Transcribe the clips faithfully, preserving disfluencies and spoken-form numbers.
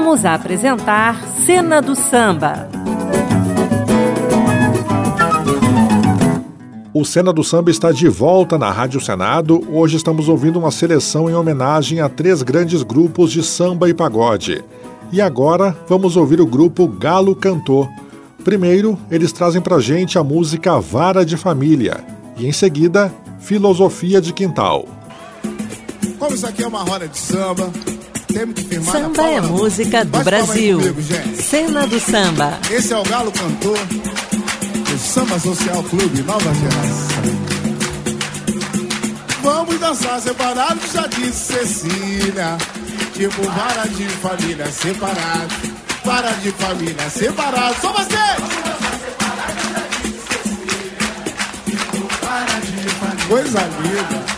Voltamos a apresentar Cena do Samba. O Cena do Samba está de volta na Rádio Senado. Hoje estamos ouvindo uma seleção em homenagem a três grandes grupos de samba e pagode. E agora vamos ouvir o grupo Galo Cantor. Primeiro, eles trazem pra gente a música Vara de Família. E em seguida, Filosofia de Quintal. Como isso aqui é uma roda de samba, temos que firmar Samba na palma é da mão. música do Bate Brasil. palma aí comigo, gente. Cena do Samba. Esse é o Galo Cantor do Samba Social Clube Nova Geração. Vamos dançar separados, já disse Cecília. Tipo vara de família separado, vara de família separado. Só vocês! Coisa linda.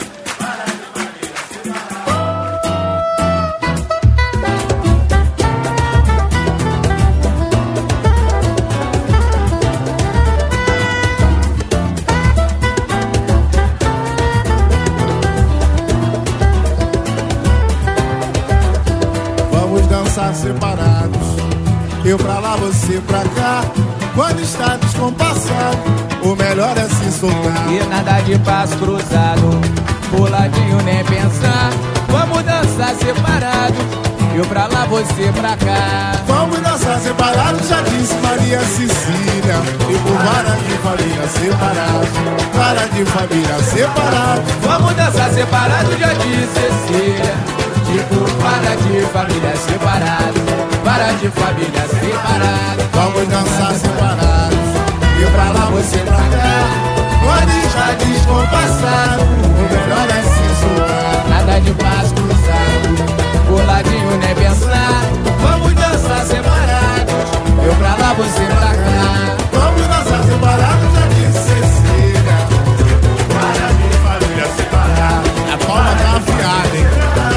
Separados, eu pra lá, você pra cá. Quando está descompassado, o melhor é se soltar. E nada de passo cruzado, puladinho nem pensar. Vamos dançar separado, eu pra lá, você pra cá. Vamos dançar separado, já disse Maria Cecília. E por vara de família separado, vara de família separado. Vamos dançar separado, já disse Cecília. Tipo, para de família separado, para de família separado. Vamos dançar separados, eu pra lá, você pra cá. Quando está descompassado, o melhor é se soltar. Nada de passo cruzado, puladinho nem pensar. Vamos dançar separados, eu pra lá, você pra cá. Vamos dançar separados, já disse Cecília. Para de família separado. A palma tá afiada, hein?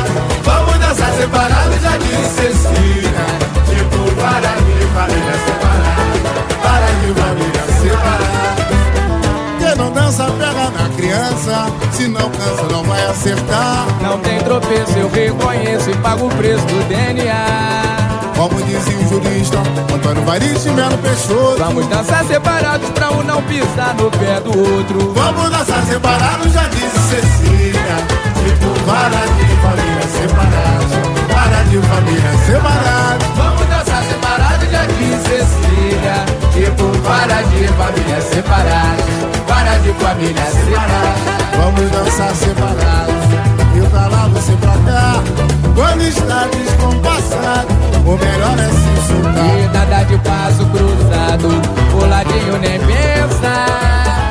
Separado, já disse Cecília. Tipo, para de família separada, para de família separada. Quem não dança pega na criança, se não cansa não vai acertar. Não tem tropeço, eu reconheço e pago o preço do D N A. Como dizia o jurista Antônio Varisti Melo Peixoto. Vamos dançar separados pra um não pisar no pé do outro. Vamos dançar separados, já disse Cecília. Tipo, para de família separada, para de família separada. Vamos dançar separado, já disse Cecília. Tipo, para de família separada, para de família separada. Vamos dançar separados, eu pra lá, você pra cá. Quando está descompassado, o melhor é se soltar. E nada de passo cruzado, puladinho nem pensar.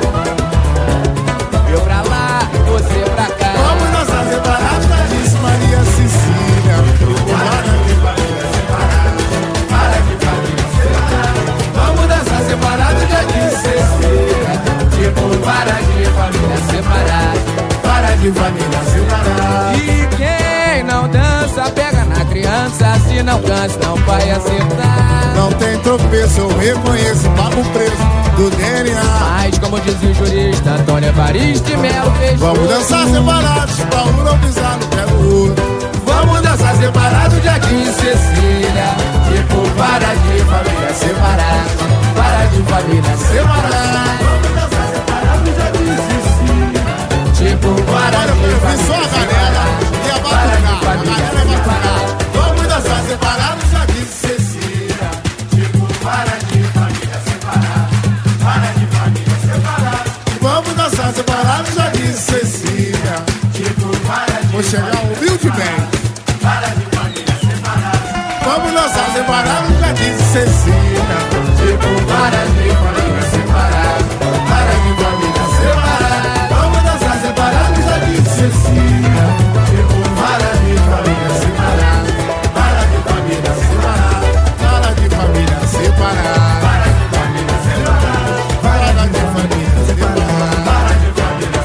Eu pra lá, você pra cá. Vamos dançar separados, já disse Maria Cecília. Para de família separada, para de família separada. Vamos dançar separado, já disse Cecília. Tipo, para de família separada, para de família separada. E quem não dança pega na criança, se não cansa não vai acertar. Não tem tropeço, eu reconheço, pago o preço do D N A. Mas como dizia o jurista Antônio Varisti Melo Peixoto. Vamos dançar separados, pra um não pisar no pé do outro. Vamos dançar separados, já disse Cecília. Tipo, para de família separada, para de família separada. Vamos dançar separados, já disse Cecília. Tipo, para Olha, de eu vi família só a galera e a batucar, a galera é batucar. Vamos dançar separados, já disse Cecília. Tipo, para de família separada, para de família separada. Vamos dançar separados, já disse Cecília. Tipo, para de Vou chegar humildemente. Para de família separada. Vamos dançar separados, já disse Cecília. Tipo, para de família separada, para de família separada. Vamos dançar separados, já disse Cecília. Tipo, para de família separada, para de família separada, para de família separada, para de família separada, para de família separada, para de família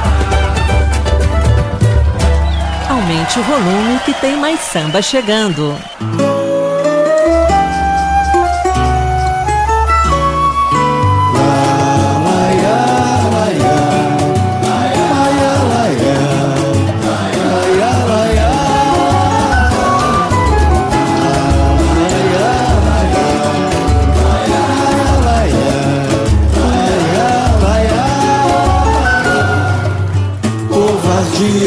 separada. Aumente o volume que tem mais samba chegando.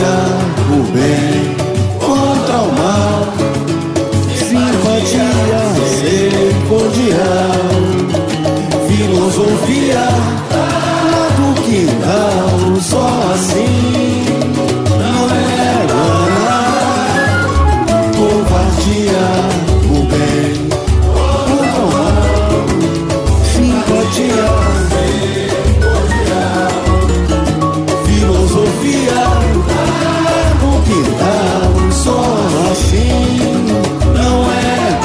o bem contra o mal, simpatia, ser cordial, filosofia lá do quintal, só assim não é ganhar. Covardia, o bem contra o mal, simpatia, ser cordial, filosofia lá no quintal, só assim não é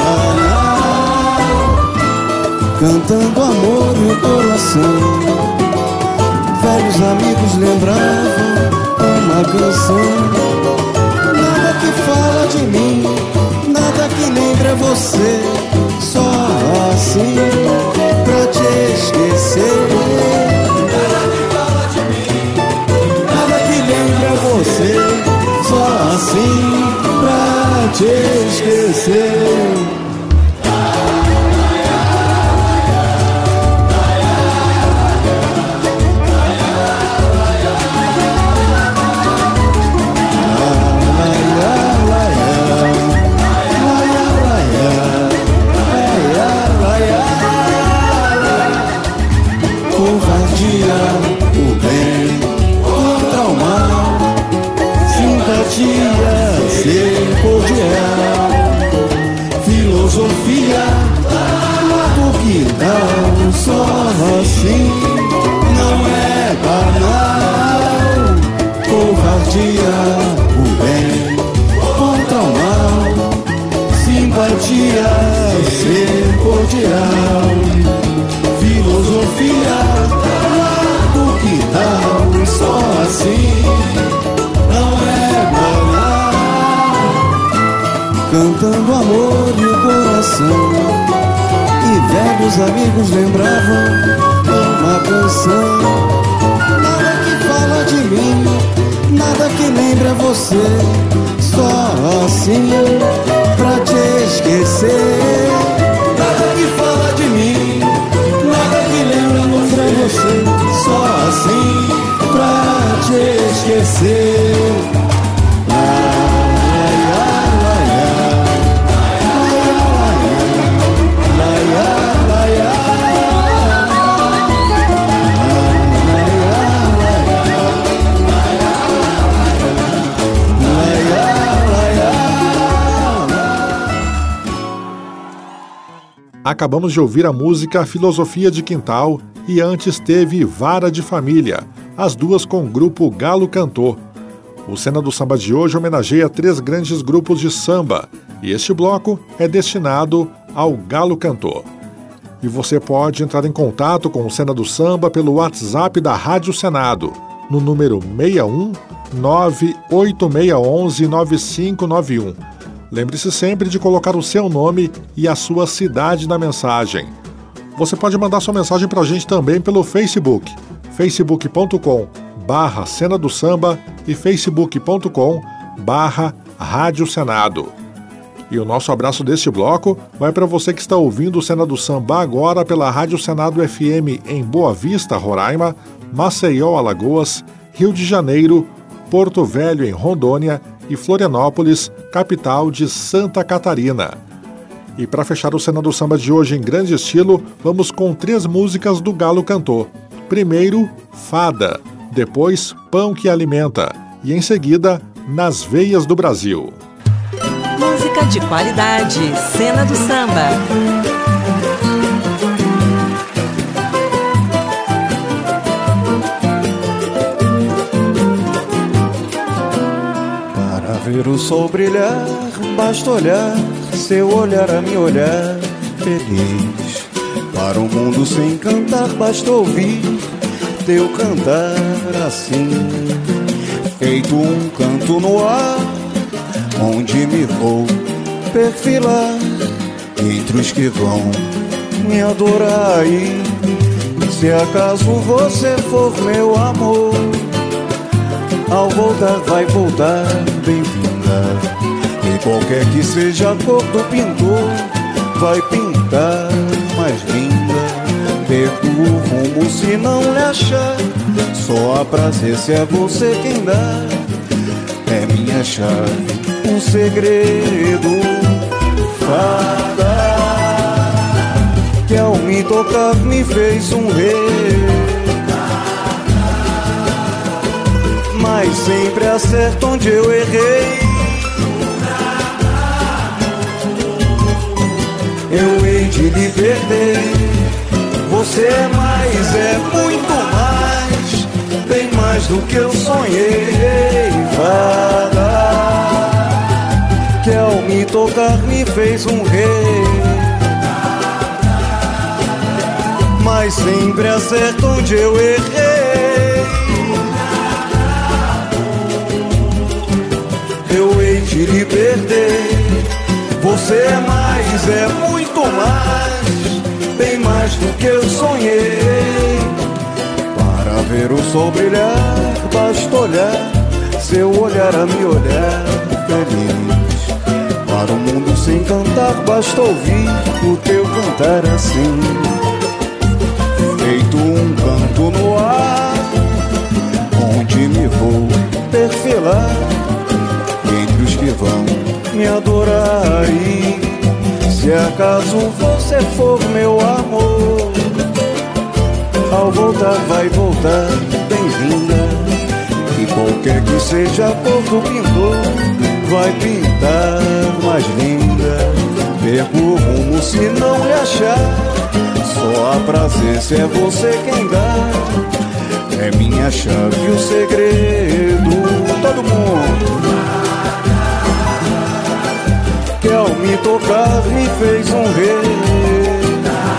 banal. Cantando amor no coração, velhos amigos lembravam uma canção. Nada que fala de mim, nada que lembre você, só assim pra te esquecer. Nada que fala de mim, nada que lembre você, só assim pra te esquecer. O bem contra o mal, simpatia, ser cordial, filosofia lá do quintal, só assim não é banal. Covardia, o bem contra o mal, simpatia, ser cordial, filosofia que tal, só assim não é banal. Cantando amor e o coração, e velhos amigos lembravam uma canção. Nada que fala de mim, nada que lembra você, só assim pra te esquecer. Nada que fala de mim, nada que lembra você, só assim pra te esquecer. Acabamos de ouvir a música Filosofia de Quintal e antes teve Vara de Família, as duas com o grupo Galo Cantor. O Cena do Samba de hoje homenageia três grandes grupos de samba e este bloco é destinado ao Galo Cantor. E você pode entrar em contato com o Cena do Samba pelo WhatsApp da Rádio Senado, no número seis um nove oito seis um um nove cinco nove um. Lembre-se sempre de colocar o seu nome e a sua cidade na mensagem. Você pode mandar sua mensagem para a gente também pelo Facebook, facebook ponto com barra Cena do Samba e facebook ponto com barra Rádio Senado. E o nosso abraço deste bloco vai para você que está ouvindo o Cena do Samba agora pela Rádio Senado F M em Boa Vista, Roraima, Maceió, Alagoas, Rio de Janeiro, Porto Velho, em Rondônia e Florianópolis, capital de Santa Catarina. E para fechar o Cena do Samba de hoje em grande estilo, vamos com três músicas do Galo Cantor. Primeiro, Fada, depois Pão que Alimenta e em seguida, Nas Veias do Brasil. Música de qualidade, Cena do Samba. Para ver o sol brilhar, basta olhar, seu olhar a me olhar feliz. Para o mundo sem cantar, basta ouvir teu cantar assim, feito um canto no ar, onde me vou perfilar entre os que vão me adorar. E se acaso você for meu amor, ao voltar vai voltar bem-vinda. E qualquer que seja a cor do pintor, vai pintar mais linda. Perco o rumo se não lhe achar, só a prazer se é você quem dá. minha chave, um segredo. Fada, que ao me tocar me fez um rei, mas sempre acerta onde eu errei. Eu hei de lhe perder. Você é mais, é muito mais, bem mais do que eu sonhei. Fada, que ao me tocar me fez um rei, mas sempre acerta onde eu errei. Eu hei de lhe perder. Você é mais, é muito mais, bem mais do que eu sonhei. Para ver o sol brilhar, basta olhar, seu olhar a me olhar feliz. Para o mundo se encantar, basta ouvir o teu cantar assim, feito um canto no ar, onde me vou perfilar entre os que vão me adorar. E se acaso você for meu amor, ao voltar vai voltar bem-vinda, e qualquer que seja a cor do pintor, vai pintar mais linda. Perco o rumo se não lhe achar, só há prazer se é você quem dá. É minha chave o segredo. Todo mundo, que ao me tocar me fez um rei,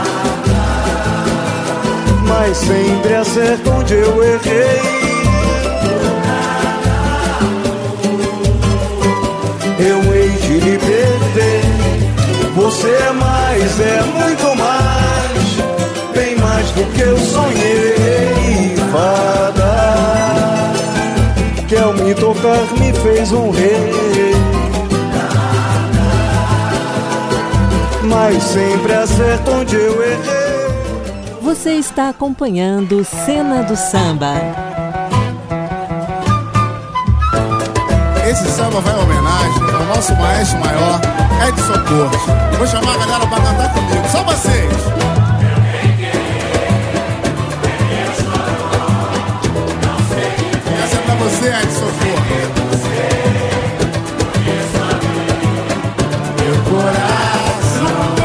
mas sempre acerta onde eu errei. Eu hei de lhe perder. Você é mais, é muito mais, bem mais do que eu sonhei. Fada, que ao me tocar me fez um rei, mas sempre acerta onde eu errei. Você está acompanhando Cena do Samba. Esse samba vai em homenagem ao nosso maestro maior, Edson Cortes. Vou chamar a galera pra cantar comigo, só vocês. Essa é pra você, Edson Cortes. Meu coração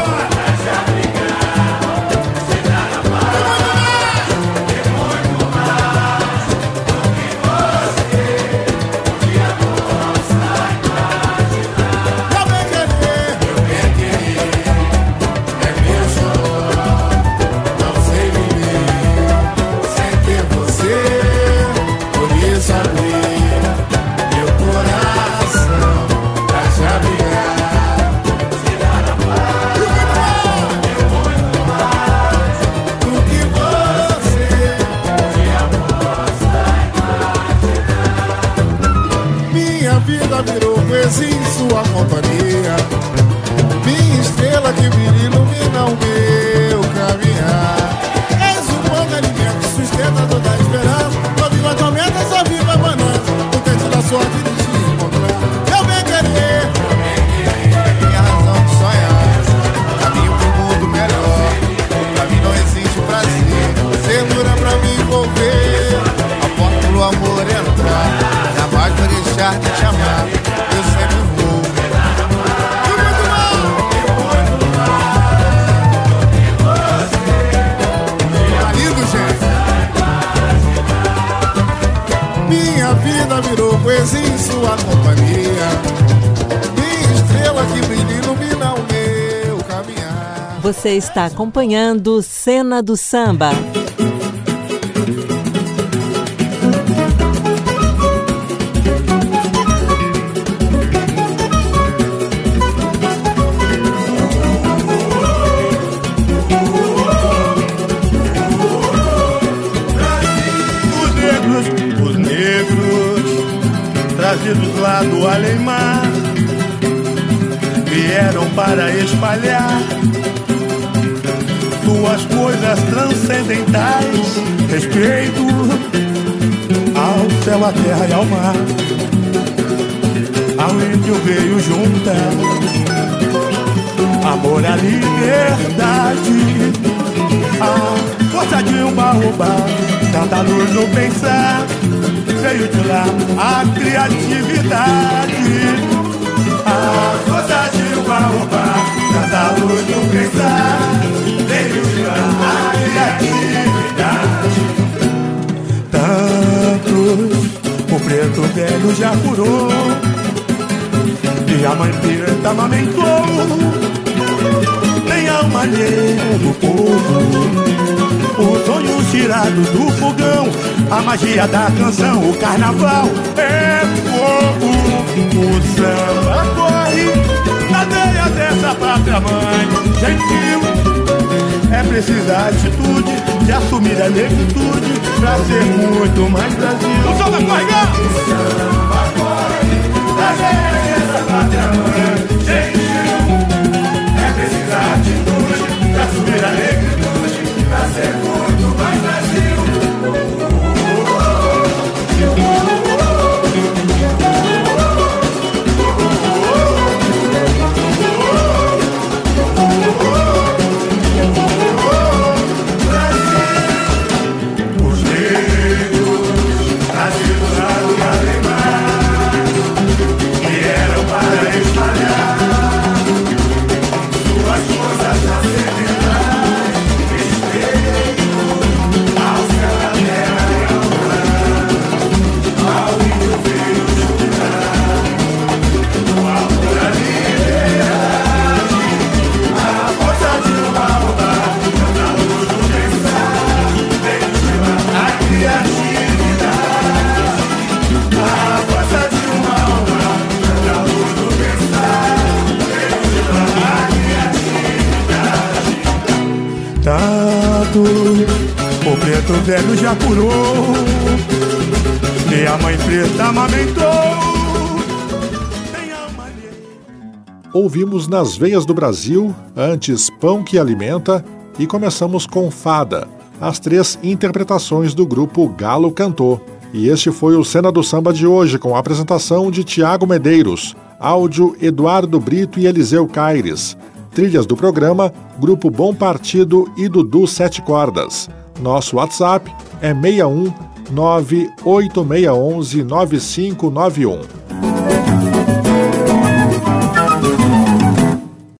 virou poesia em sua companhia. Minha estrela que brilha ilumina o meu caminhar. És um bom alimento, sustentador da esperança. Só viva a tormenta, só viva a bonança. O tente da sorte de te encontrar. Meu bem querer, minha razão de sonhar. Caminho pro mundo melhor. Pra mim não existe prazer. Segura pra me envolver. A porta pro amor entrar. Jamais vou deixar de te amar. Eu sempre vou. E muito mais. Tá lindo, gente. Minha vida virou poesia em sua companhia. Minha estrela que brilha ilumina o meu caminhar. Você está acompanhando Cena do Samba. Trazidos lá do além-mar, vieram para espalhar suas coisas transcendentais, respeito ao céu, à terra e ao mar. ao índio veio juntar amor à liberdade, a força de um baobá, cada luz no pensar, veio de lá a criatividade, a força de um baobá, cada luz no pensar, veio de lá a criatividade. Tantos o preto velho já curou e a mãe preta amamentou. Tem alma negra do povo, os sonhos tirados do fogão, a magia da canção, o carnaval é fogo. O samba corre na veia dessa pátria mãe gentil. É preciso a atitude de assumir a negritude pra ser muito mais Brasil. O samba corre, o samba corre na veia dessa pátria mãe gentil. É preciso a atitude de assumir a negritude pra ser muito mais Brasil. O preto velho já curou e a mãe preta amamentou. Ouvimos Nas Veias do Brasil, antes Pão que Alimenta e começamos com Fada, as três interpretações do grupo Galo Cantor. E este foi o Cena do Samba de hoje, com a apresentação de Tiago Medeiros, áudio Eduardo Brito e Eliseu Caires. Trilhas do programa, Grupo Bom Partido e Dudu Sete Cordas. Nosso WhatsApp é seis um nove oito seis um um nove cinco nove um.